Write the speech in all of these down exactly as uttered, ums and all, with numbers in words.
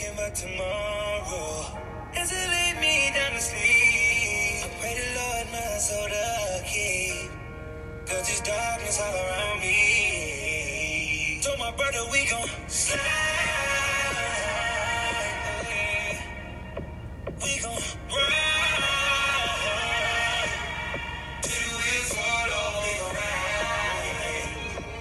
thinking about tomorrow. As it lay me down to sleep, I pray the Lord my soul to keep. Cause there's darkness all around me. Told my brother we gon' slide. We gon' ride. Till the wheels fall off, we gon' ride.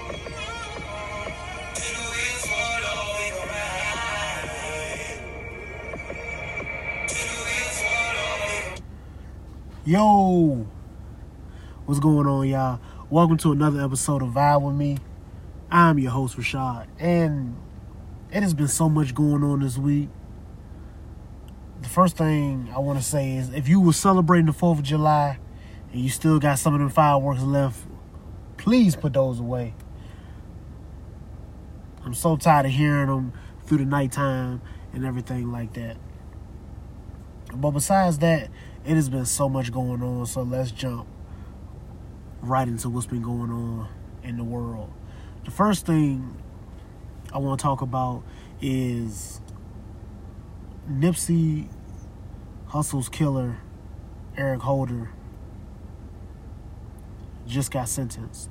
Till the wheels fall off, we gon' ride. Till the wheels fall off, we gon' Yo, what's going on, y'all? Welcome to another episode of Vibe With Me. I'm your host, Rashad, and it has been so much going on this week. The first thing I want to say is, if you were celebrating the fourth of July and you still got some of them fireworks left, please put those away. I'm so tired of hearing them through the nighttime and everything like that. But besides that, it has been so much going on, so let's jump right into what's been going on in the world. The first thing I want to talk about is Nipsey Hussle's killer, Eric Holder, just got sentenced.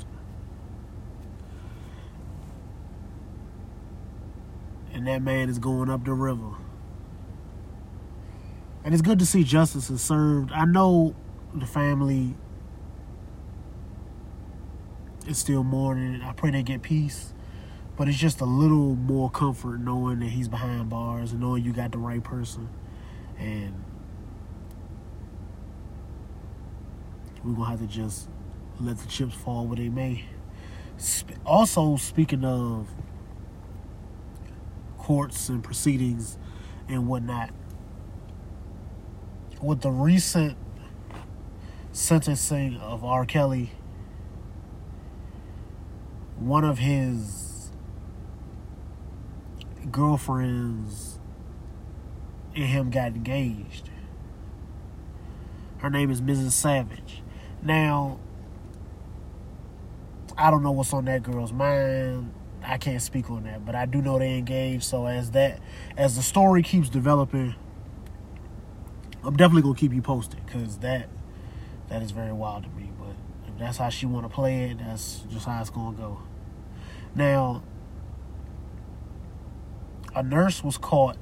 And that man is going up the river. And it's good to see justice is served. I know the family is still mourning. I pray they get peace. But it's just a little more comfort knowing that he's behind bars and knowing you got the right person. And we're going to have to just let the chips fall where they may. Also, speaking of courts and proceedings and whatnot, with the recent sentencing of R. Kelly, one of his girlfriends and him got engaged. Her name is Missus Savage. Now, I don't know what's on that girl's mind. I can't speak on that, but I do know they engaged. So as that, as the story keeps developing, I'm definitely gonna keep you posted, because that that is very wild to me. But if that's how she want to play it, that's just how it's gonna go. Now, a nurse was caught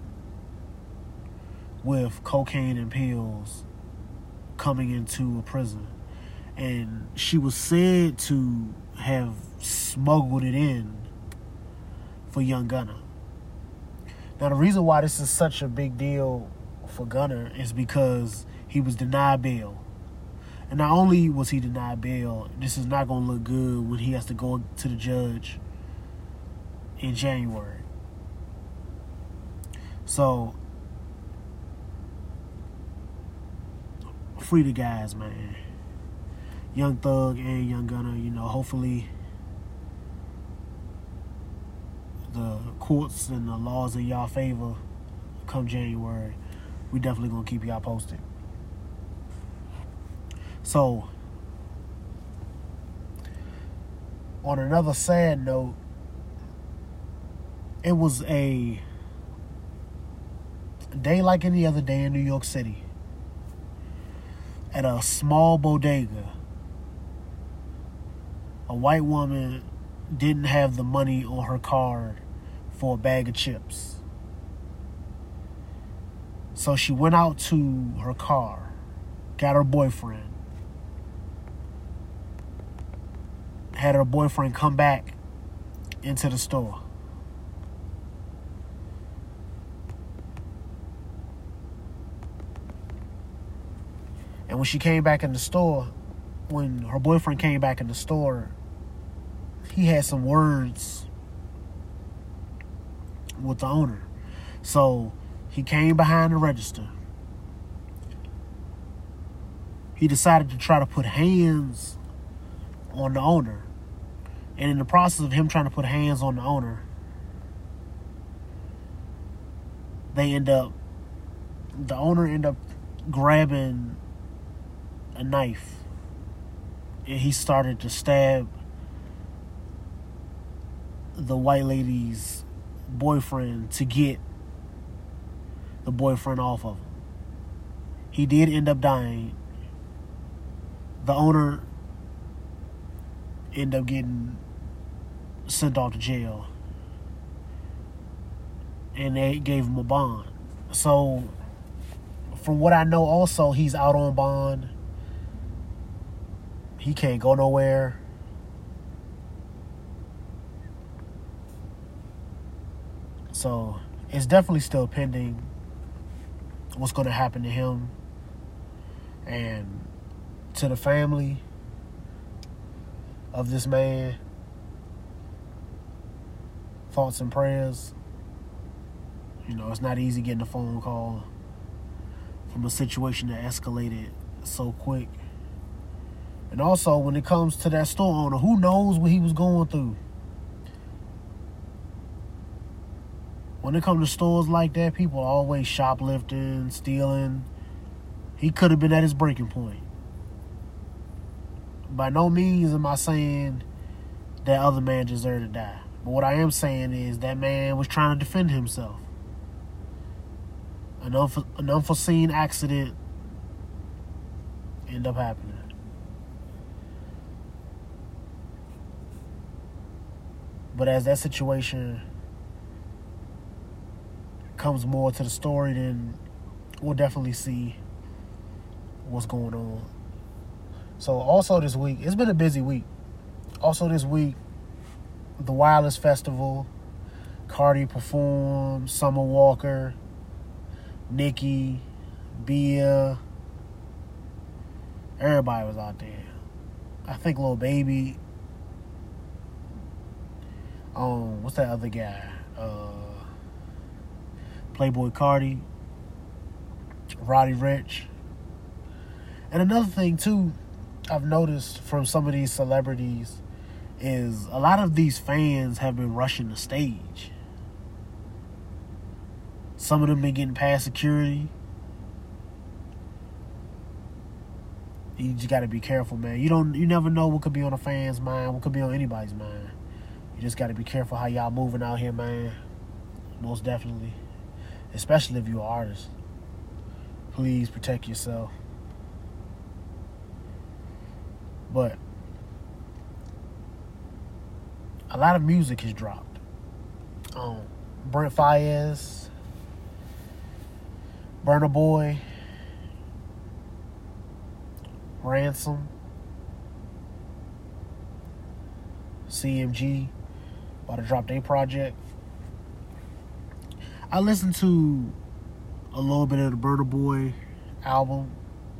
with cocaine and pills coming into a prison, and she was said to have smuggled it in for young Gunna. Now, the reason why this is such a big deal for Gunna is because he was denied bail. And not only was he denied bail, this is not going to look good when he has to go to the judge in January. So, free the guys, man. Young Thug and Young Gunna, you know, hopefully the courts and the laws in y'all favor come January. We definitely gonna keep y'all posted. So, on another sad note, it was a day like any other day in New York City. At a small bodega, a white woman didn't have the money on her card for a bag of chips. So she went out to her car, got her boyfriend, had her boyfriend come back into the store. And when she came back in the store, when her boyfriend came back in the store, he had some words with the owner. So he came behind the register. He decided to try to put hands on the owner. And in the process of him trying to put hands on the owner, they end up, the owner end up grabbing a knife. And he started to stab the white lady's boyfriend to get the boyfriend off of him. He did end up dying. The owner ended up getting sent off to jail. And they gave him a bond. So, from what I know also, he's out on bond. He can't go nowhere. So, it's definitely still pending what's going to happen to him and to the family of this man. Thoughts and prayers. You know, it's not easy getting a phone call from a situation that escalated so quick. And also, when it comes to that store owner, who knows what he was going through? When it comes to stores like that, people are always shoplifting, stealing. He could have been at his breaking point. By no means am I saying that other man deserved to die. But what I am saying is that man was trying to defend himself. An, unf- an unforeseen accident ended up happening. But as that situation comes more to the story, then we'll definitely see what's going on. So also this week, it's been a busy week. Also this week, the Wireless Festival, Cardi performed, Summer Walker, Nicki, Bia, everybody was out there. I think Lil Baby, um, what's that other guy? Uh, Playboy Cardi, Roddy Ricch. And another thing too, I've noticed from some of these celebrities is a lot of these fans have been rushing the stage. Some of them been getting past security. You just gotta be careful, man. You don't, you never know what could be on a fan's mind, what could be on anybody's mind. You just gotta be careful how y'all moving out here, man. Most definitely. Especially if you're an artist. Please protect yourself. But a lot of music has dropped. Um, Brent Faiyaz, Burna Boy, Ransom, C M G, about to drop their project. I listened to a little bit of the Burna Boy album.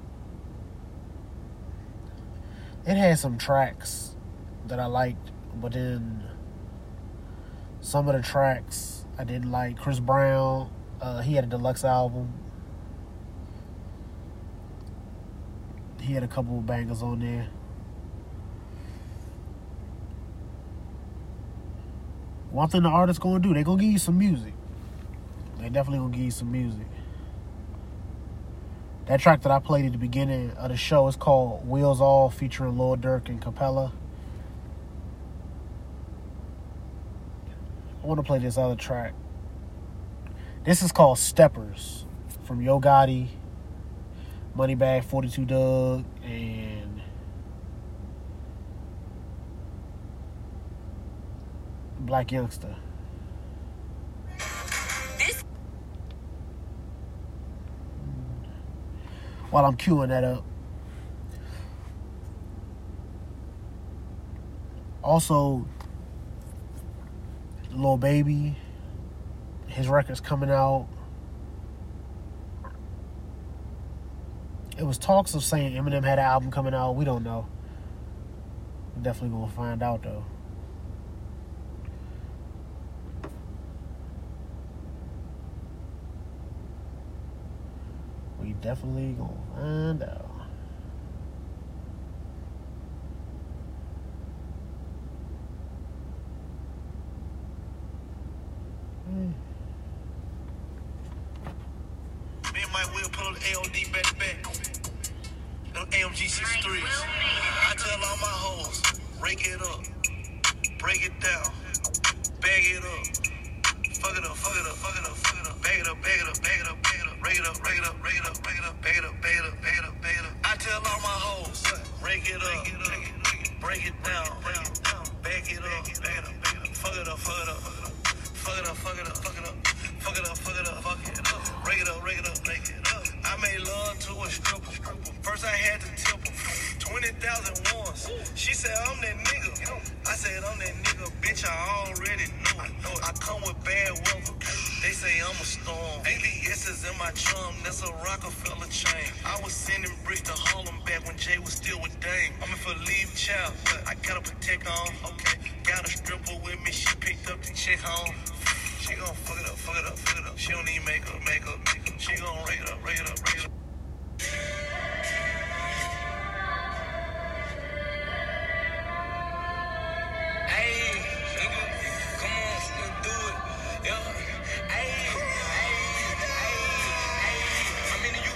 It had some tracks that I liked, but then some of the tracks I didn't like. Chris Brown, uh, he had a deluxe album. He had a couple of bangers on there. One thing the artists gonna do, they gonna give you some music. They definitely gonna give you some music. That track that I played at the beginning of the show is called Wheels Off, featuring Lil Durk and Capella. I want to play this other track. This is called Steppers from Yo Gotti, Moneybagg, forty-two Dugg, and Black Youngsta. While I'm queuing that up. Also, Lil Baby, his record's coming out. It was talks of saying Eminem had an album coming out. We don't know. We're definitely gonna find out though. We definitely gonna find out. Mm. Me and Mike will put on the A O D back to back. Them A M G sixty-threes. I tell all my hoes, rake it up, break it down, bag it up, fuck it up, fuck it up, fuck it up, fuck it up, bag it up, bag it up, bag it up, bag it up. rake it up, rake it up, rake it up, rake it up, bag it up, bag it up, bag it up, bag it up. I tell all my hoes, rake it up, break it down, bag it up, fuck it up, fuck it up, fuck it up, fuck it up, fuck it up, fuck it up, fuck it up, fuck it up, rake it up, rake it up, rake it up. I made love to a stripper. First I had to tip her twenty thousand once. She said I'm that nigga. I said I'm that nigga, bitch. I already know. I know. I come with bad weather. They say I'm a storm. A B S is in my drum. That's a Rockefeller chain. I was sending bricks to Harlem back when Jay was still with Dame. I'm in for leave child, but I gotta protect on. Okay, got a stripper with me. She picked up the chick home. She gon' fuck it up, fuck it up, fuck it up. She don't need makeup, makeup. She gon' rake it up, rake it up, rake it up. Hey, nigga, come on, let's do it. Yeah. Hey, hey, hey, hey. I'm into you.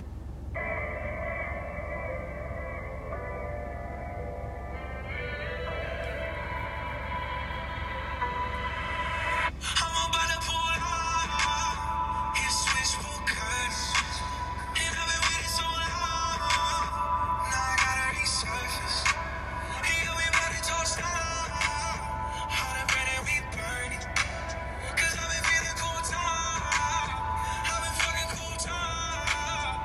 I'm about to pull out. His switchboard cuts. And I've been waiting so long. Now I gotta resurface. He got me about to toast down. All the bread that we burning. Cause I've been feeling cool time. I've been fucking cool time.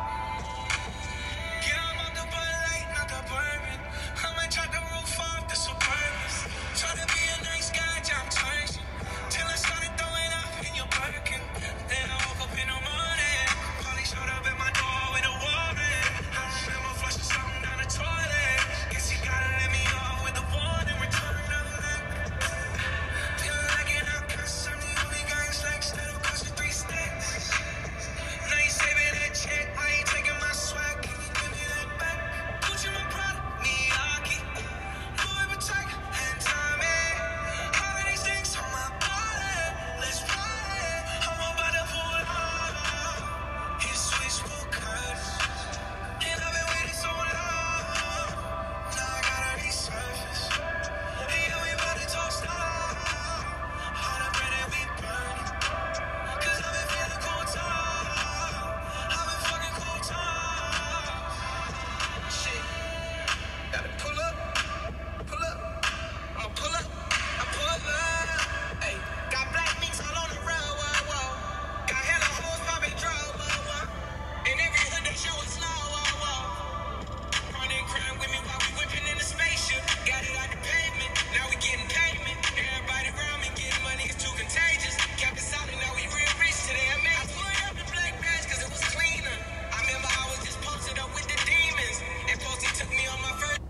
Yeah, I'm out the Bud Light, not the bourbon. I might drop the roof off the Suburban. Try to be a nice guy, jump turns. Till I started throwing up in your Birkin. Then I woke up in the morning. Polly showed up at my door with a warrant. I remember flushing something down the toilet. Guess he gotta let me off with a warning. Return of the night. Feel like it out, cause I'm the only guy in slacks that'll cost you three stacks. Now you saving that check, I ain't taking my swag. Can you give me that back? Gucci my product, Miyagi, Louis Vuitton, and Tommy. All of these things on my body. Let's party. I'm about to pull out. His switchboard cuts. And I've been waiting so long. Now I gotta resurface. Hey, yeah, we about to toast down. All the bread that we burning. Cause I've been feeling cool time. I've been fucking cool time. Shit. Gotta pull up. Pull up. I'ma pull up. I pull up. Hey. Got black minks all on the road. Whoa, whoa. Got hella hoes popping draw. Whoa, whoa. And every hood they show is slow. Whoa, whoa. Running crime with me while we whipping in the spaceship. Got it out the pavement. Now we getting payment. Everybody around me getting money is too contagious. Kept it solid. Now we real rich today. I made I pulled up in black bags cause it was cleaner. I remember I was just posted up with the demons. And Posty took me on my first.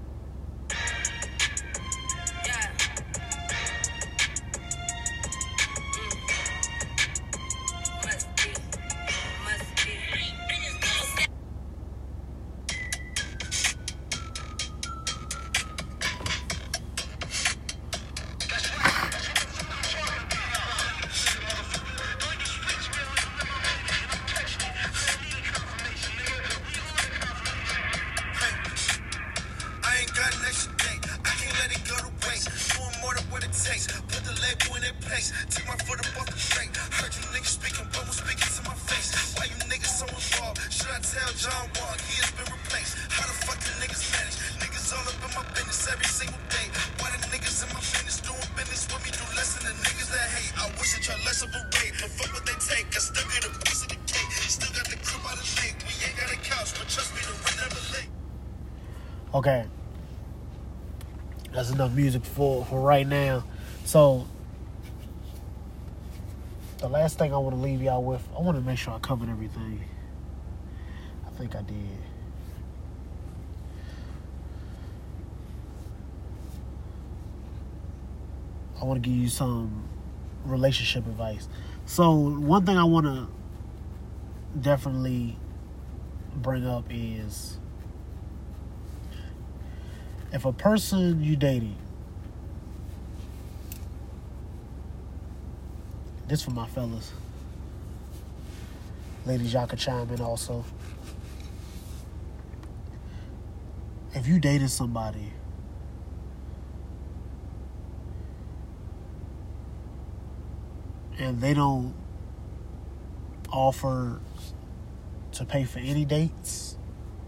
Yeah. Mm. Must be. Must be. I ain't got an extra day. I can't let it go to waste. Doing more than what it takes. Put the label in their place. Take my foot up off the brake. Heard you niggas speaking, but was speaking to my face. Why you niggas so involved? Should I tell John Wall? He has been replaced. How the fuck the niggas manage? Niggas all up in my business every single day. Why the niggas in my business doing business with me do less than the niggas that hate? I wish I tried less of a rate, but fuck what they take. I still get a piece of the cake. Still got the crib out of lake. We ain't got a couch, but trust me, the rent never late. Okay. That's enough music for, for right now. So, the last thing I want to leave y'all with, I want to make sure I covered everything. I think I did. I want to give you some relationship advice. So, one thing I want to definitely bring up is, if a person you dating, this for my fellas, ladies, y'all can chime in also. If you dated somebody and they don't offer to pay for any dates,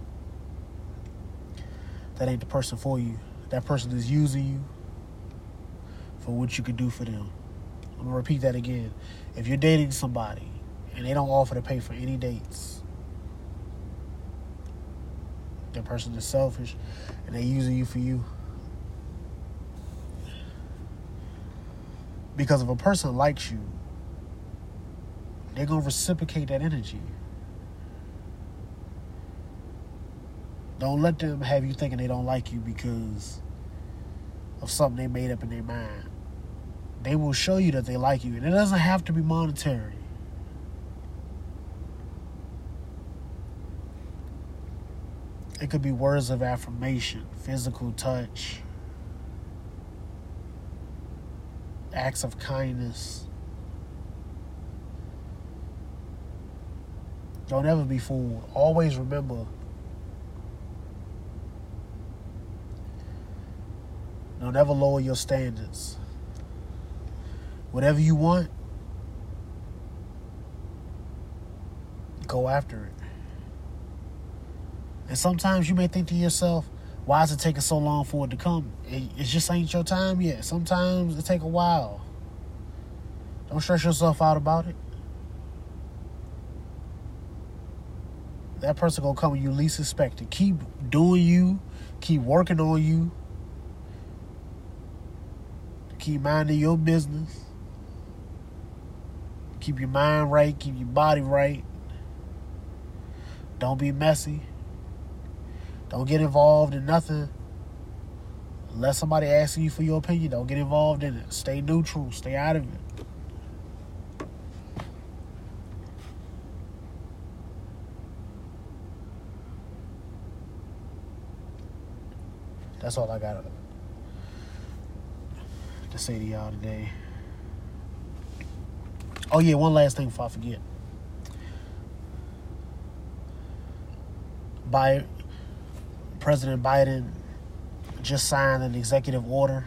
that ain't the person for you. That person is using you for what you could do for them. I'm going to repeat that again. If you're dating somebody and they don't offer to pay for any dates, that person is selfish and they're using you for you. Because if a person likes you, they're going to reciprocate that energy. Don't let them have you thinking they don't like you because of something they made up in their mind. They will show you that they like you. And it doesn't have to be monetary. It could be words of affirmation, physical touch, acts of kindness. Don't ever be fooled. Always remember, don't ever lower your standards. Whatever you want, go after it. And sometimes you may think to yourself, why is it taking so long for it to come? It, it just ain't your time yet. Sometimes it take a while. Don't stress yourself out about it. That person gonna come when you least expect it. Keep doing you. Keep working on you. Keep minding your business. Keep your mind right. Keep your body right. Don't be messy. Don't get involved in nothing. Unless somebody asks you for your opinion, don't get involved in it. Stay neutral. Stay out of it. That's all I got to say to y'all today. Oh, yeah, one last thing before I forget. By President Biden just signed an executive order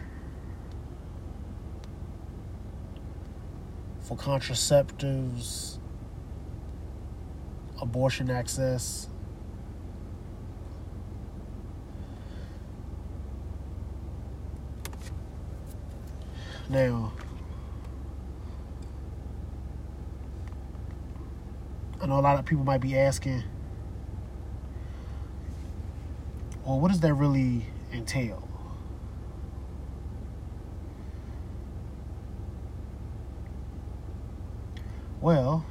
for contraceptives, abortion access. Now, I know a lot of people might be asking, well, what does that really entail? Well,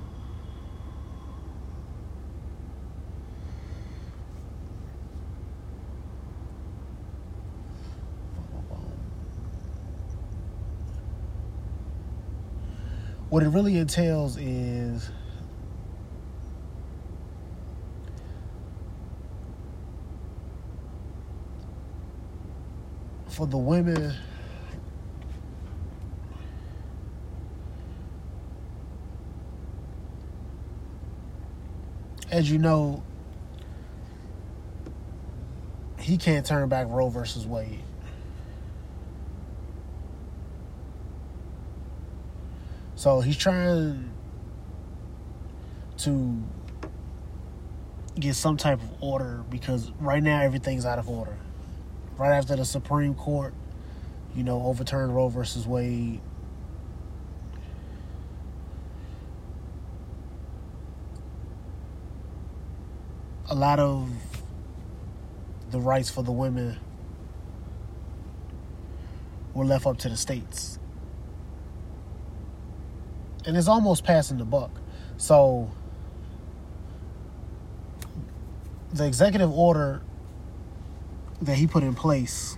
what it really entails is for the women as you know, he can't turn back Roe versus Wade. So he's trying to get some type of order because right now everything's out of order. Right after the Supreme Court, you know, overturned Roe versus Wade, a lot of the rights for the women were left up to the states. And it's almost passing the buck. So the executive order that he put in place,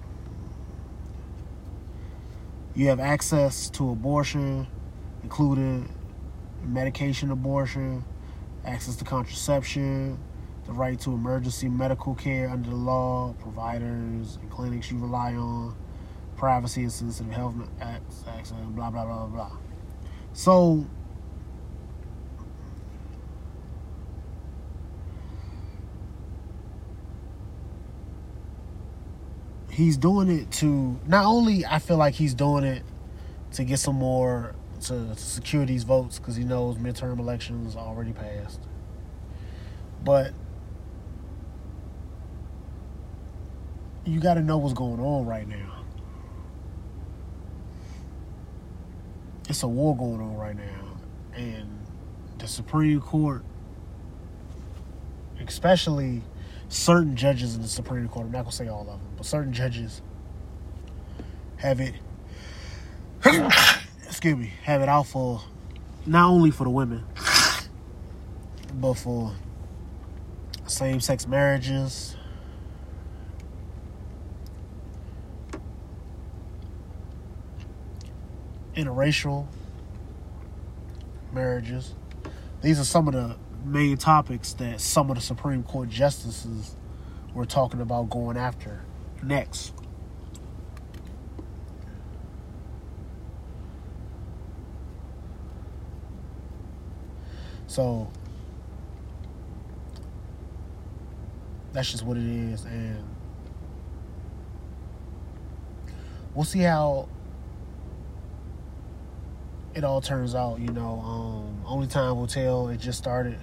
you have access to abortion, including medication abortion, access to contraception, the right to emergency medical care under the law, providers and clinics you rely on, privacy and sensitive health acts, blah, blah, blah, blah, blah. So, he's doing it to, not only I feel like he's doing it to get some more, to, to secure these votes, because he knows midterm elections already passed. But you got to know what's going on right now. It's a war going on right now. And the Supreme Court, especially certain judges in the Supreme Court, I'm not going to say all of them, but certain judges have it, excuse me, have it out for, not only for the women, but for same-sex marriages, interracial marriages. These are some of the main topics that some of the Supreme Court justices were talking about going after next. So that's just what it is, and we'll see how it all turns out. You know, um, only time will tell. It just started.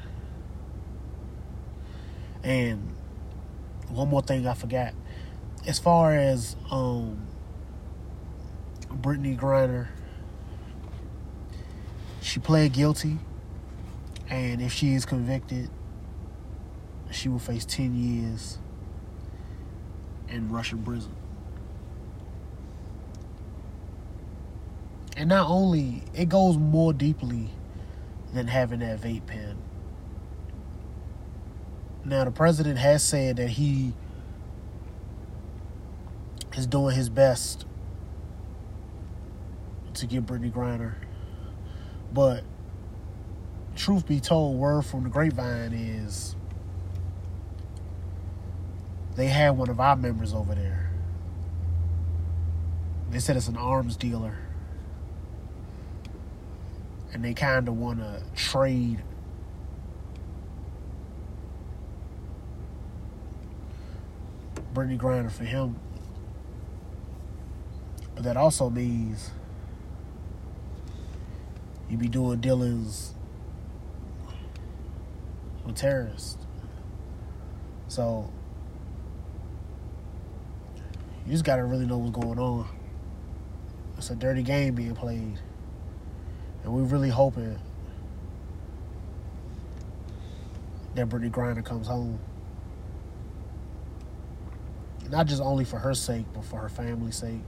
And one more thing I forgot. As far as um, Brittany Griner, she pled guilty, and if she is convicted, she will face ten years in Russian prison. And not only, it goes more deeply than having that vape pen. Now, the president has said that he is doing his best to get Brittany Griner. But truth be told, word from the grapevine is they had one of our members over there. They said it's an arms dealer. And they kind of want to trade Brittany Griner for him. But that also means you be doing dealings with terrorists. So you just got to really know what's going on. It's a dirty game being played. And we're really hoping that Brittany Griner comes home. Not just only for her sake, but for her family's sake.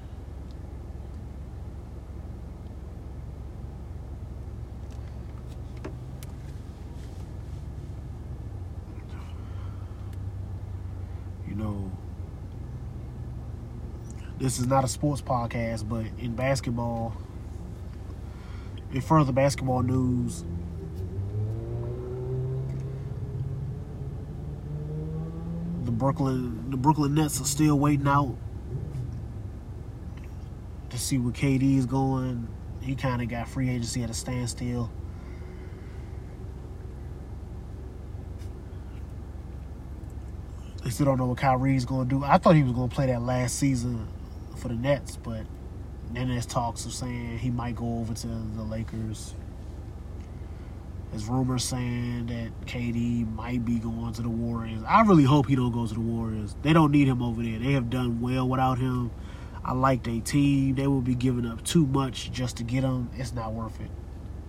You know, this is not a sports podcast, but in basketball, in further basketball news, the Brooklyn the Brooklyn Nets are still waiting out to see where K D is going. He kind of got free agency at a standstill. They still don't know what Kyrie's going to do. I thought he was going to play that last season for the Nets, but then there's talks of saying he might go over to the Lakers. There's rumors saying that K D might be going to the Warriors. I really hope he don't go to the Warriors. They don't need him over there. They have done well without him. I like their team. They will be giving up too much just to get him. It's not worth it.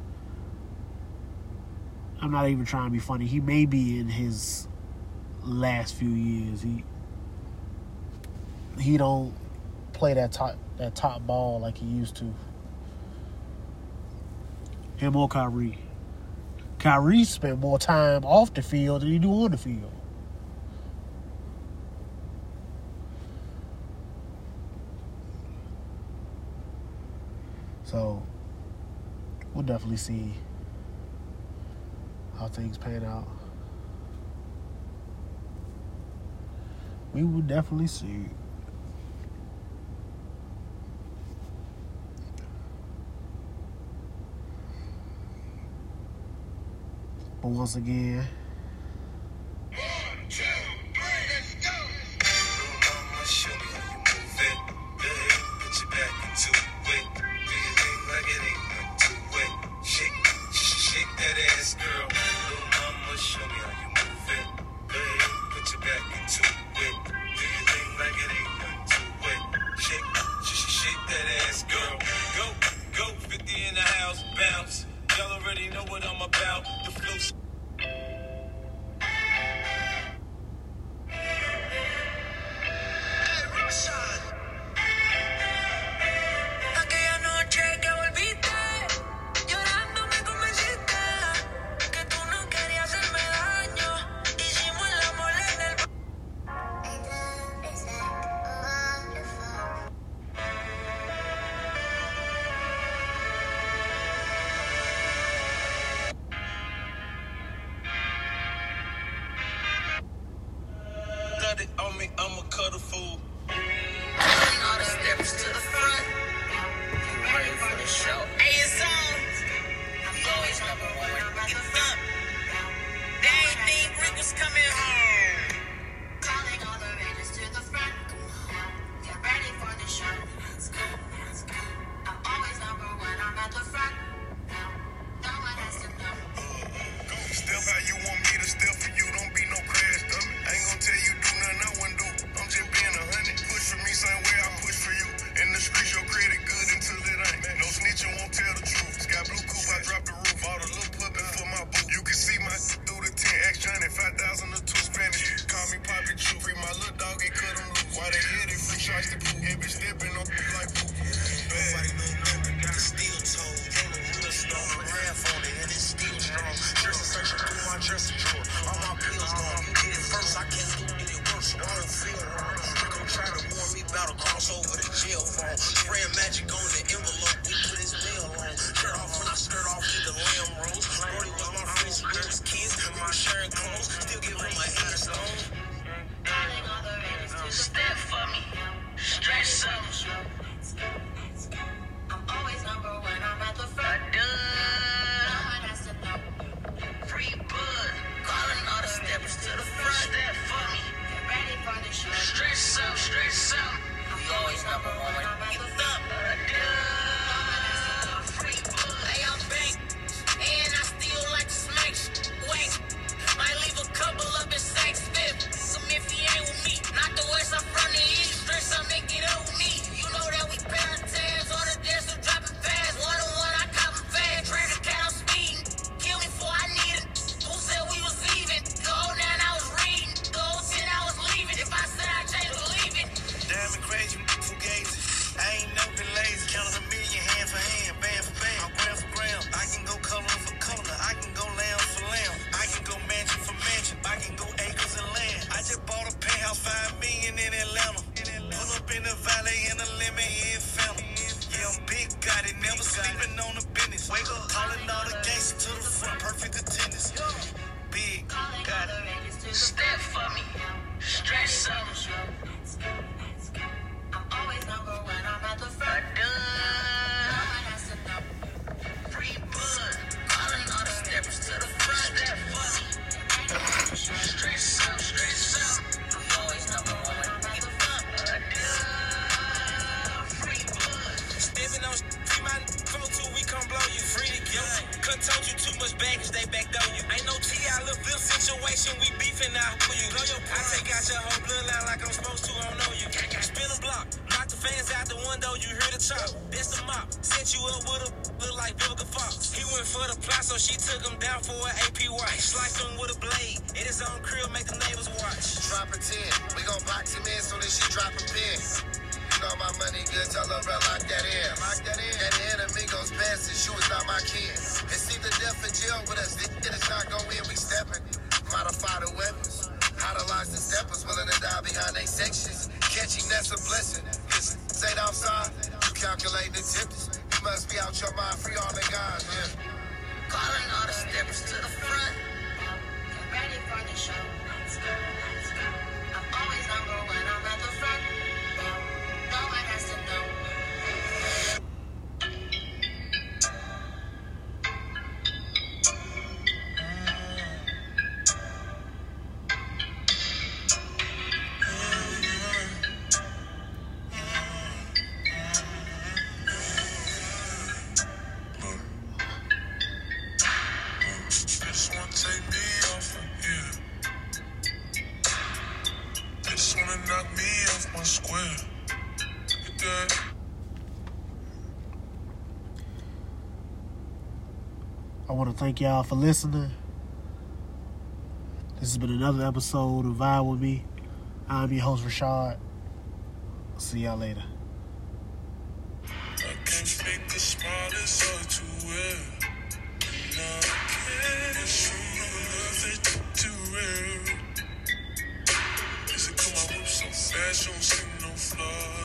I'm not even trying to be funny. He may be in his last few years. He he don't play that top that top ball like he used to. Him or Kyrie. Kyrie spent more time off the field than he do on the field. So, we'll definitely see how things pan out. We will definitely see. But once again, one, two, three, let's go. Little mama, show me how you move it. Go ahead, put your back into it. Do your thing like it ain't nothing to it. Shake, shake that ass, girl. Little mama, show me how you move couldn't told you too much baggage, they backed on you. Ain't no T I little Bill situation, we beefing now. Who you? Blow your I take out your whole bloodline like I'm supposed to, I don't know you. Spin a block, knock the fans out the window, you hear the chop. That's the mop, set you up with a look like Vivica Fox. He went for the plot, so she took him down for an A P Y. Sliced him with a blade, in his own crib, make the neighbors watch. Drop a ten, we gon' box him in soon as she drop a pin. You know my money good, tell her, bro, lock that in. Lock that in. And the enemy goes past and she was not my kin. It's either death or jail with us, this shit is not gon' win, we steppin'. Modify the weapons, idolize the steppers, willing to die behind they sections. Catching, that's a blessing. This ain't outside, you calculate the tips. You must be out your mind, free all the guys, yeah. Calling all the steppers to the front. Get ready for the show. Let's go, let's go. I'm always number one, I'm at the front. No one has to know. I want to thank y'all for listening. This has been another episode of Vibe With Me. I'm your host, Rashad. See y'all later. I can't fake the smallest or two.